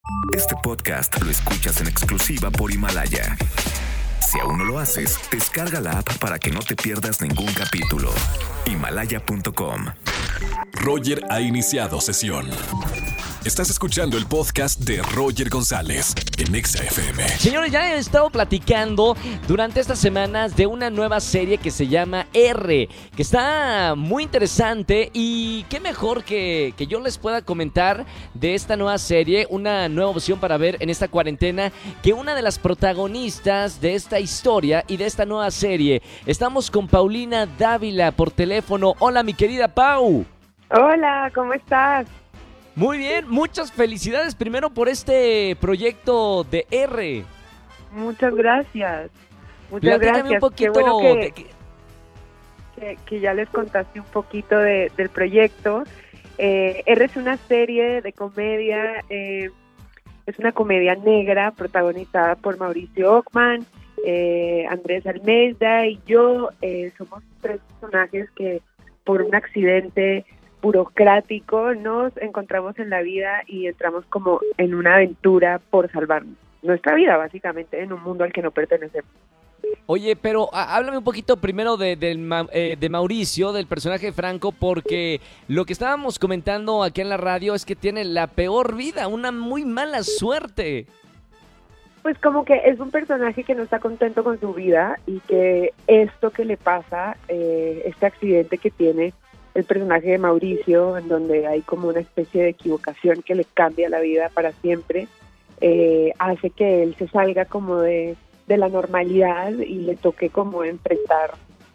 Este podcast lo escuchas en exclusiva por Himalaya. Si aún no lo haces, descarga la app para que no te pierdas ningún capítulo. Himalaya.com. Roger ha iniciado sesión. Estás escuchando el podcast de Roger González en Exa FM. Señores, ya he estado platicando durante estas semanas de una nueva serie que se llama R, que está muy interesante y qué mejor que yo les pueda comentar de esta nueva serie, una nueva opción para ver en esta cuarentena, que una de las protagonistas de esta historia y de esta nueva serie. Estamos con Paulina Dávila por teléfono. Hola, mi querida Pau. Hola, ¿cómo estás? Muy bien, muchas felicidades primero por este proyecto de R. Muchas gracias. Muchas Platícame gracias. un poquito. Qué bueno que ya les contaste un poquito del proyecto. R es una serie de comedia, es una comedia negra protagonizada por Mauricio Ockman, Andrés Almeida y yo. Somos tres personajes que por un accidente burocrático nos encontramos en la vida y entramos como en una aventura por salvar nuestra vida, básicamente, en un mundo al que no pertenecemos. Oye, pero háblame un poquito primero de Mauricio, del personaje de Franco, porque lo que estábamos comentando aquí en la radio es que tiene la peor vida, una muy mala suerte. Pues como que es un personaje que no está contento con su vida y que esto que le pasa, este accidente que tiene el personaje de Mauricio, en donde hay como una especie de equivocación que le cambia la vida para siempre, hace que él se salga como de la normalidad y le toque como enfrentar,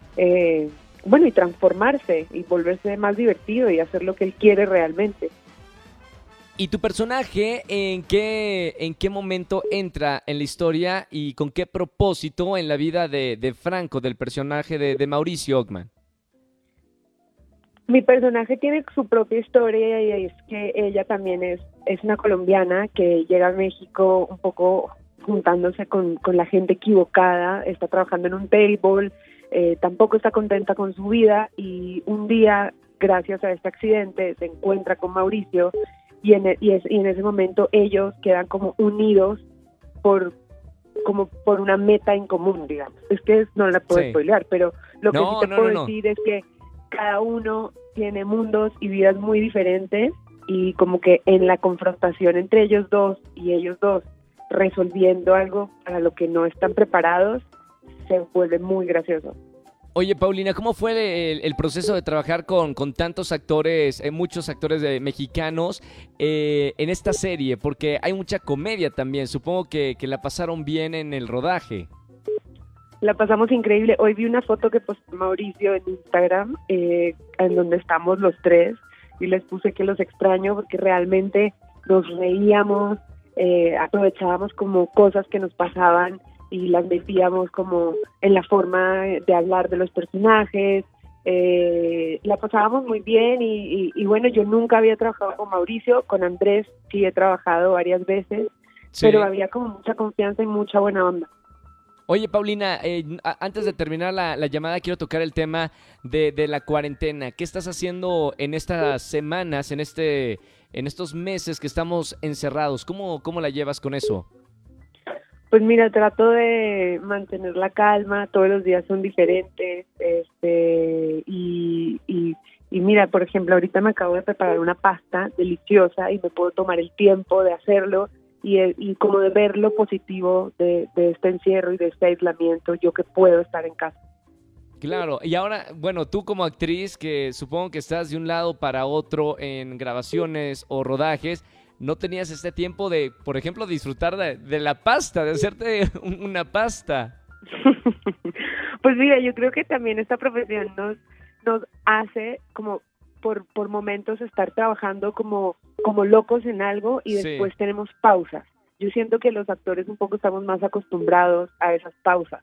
y transformarse y volverse más divertido y hacer lo que él quiere realmente. ¿Y tu personaje en qué momento entra en la historia y con qué propósito en la vida de Franco, del personaje de Mauricio Ockman? Mi personaje tiene su propia historia y es que ella también es una colombiana que llega a México un poco juntándose con la gente equivocada, está trabajando en un table, tampoco está contenta con su vida y un día, gracias a este accidente, se encuentra con Mauricio y en ese momento ellos quedan como unidos por una meta en común, digamos. Es que no la puedo spoilear, pero lo que sí te puedo decir es que cada uno tiene mundos y vidas muy diferentes y como que en la confrontación entre ellos dos y ellos dos resolviendo algo para lo que no están preparados, se vuelve muy gracioso. Oye, Paulina, ¿cómo fue el proceso de trabajar con tantos actores, muchos actores mexicanos en esta serie? Porque hay mucha comedia también, supongo que la pasaron bien en el rodaje. La pasamos increíble. Hoy vi una foto que postó Mauricio en Instagram, en donde estamos los tres, y les puse que los extraño porque realmente nos reíamos, aprovechábamos como cosas que nos pasaban y las metíamos como en la forma de hablar de los personajes. La pasábamos muy bien y bueno, yo nunca había trabajado con Mauricio, con Andrés sí he trabajado varias veces, sí. Pero había como mucha confianza y mucha buena onda. Oye, Paulina, antes de terminar la llamada, quiero tocar el tema de la cuarentena. ¿Qué estás haciendo en estas semanas, en estos meses que estamos encerrados? ¿Cómo la llevas con eso? Pues mira, trato de mantener la calma, todos los días son diferentes, y mira, por ejemplo, ahorita me acabo de preparar una pasta deliciosa y me puedo tomar el tiempo de hacerlo y como de ver lo positivo de este encierro y de este aislamiento, yo que puedo estar en casa. Claro, y ahora, bueno, tú como actriz, que supongo que estás de un lado para otro en grabaciones o rodajes, ¿no tenías este tiempo de, por ejemplo, disfrutar de la pasta, de hacerte una pasta? Pues mira, yo creo que también esta profesión nos hace como por momentos estar trabajando como locos en algo y después sí. Tenemos pausas. Yo siento que los actores un poco estamos más acostumbrados a esas pausas.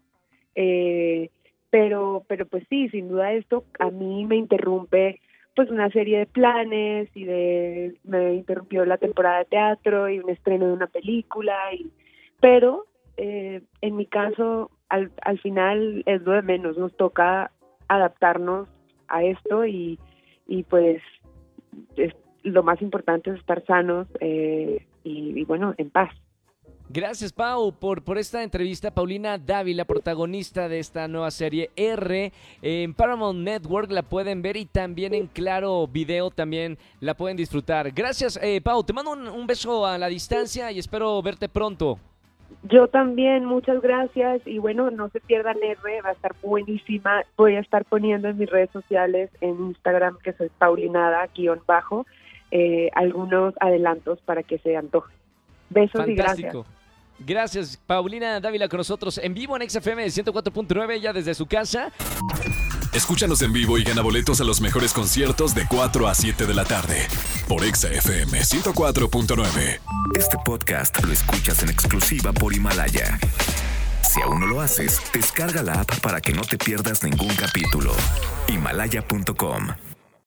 Pero pues sí, sin duda esto a mí me interrumpe pues una serie de planes me interrumpió la temporada de teatro y un estreno de una película, pero en mi caso al final es lo de menos, nos toca adaptarnos a esto y pues lo más importante es estar sanos y bueno, en paz. Gracias, Pau, por esta entrevista. Paulina Dávila, protagonista de esta nueva serie R. En Paramount Network la pueden ver y también en Claro Video también la pueden disfrutar. Gracias, Pau. Te mando un beso a la distancia y espero verte pronto. Yo también, muchas gracias. Y bueno, no se pierdan R, va a estar buenísima. Voy a estar poniendo en mis redes sociales, en Instagram, que soy Paulinada, _ algunos adelantos para que se antojen. Besos. Fantástico. Y gracias. Gracias, Paulina Dávila, con nosotros en vivo en XFM 104.9, ya desde su casa. Escúchanos en vivo y gana boletos a los mejores conciertos de 4 a 7 de la tarde por XFM 104.9. Este podcast lo escuchas en exclusiva por Himalaya. Si aún no lo haces, descarga la app para que no te pierdas ningún capítulo. Himalaya.com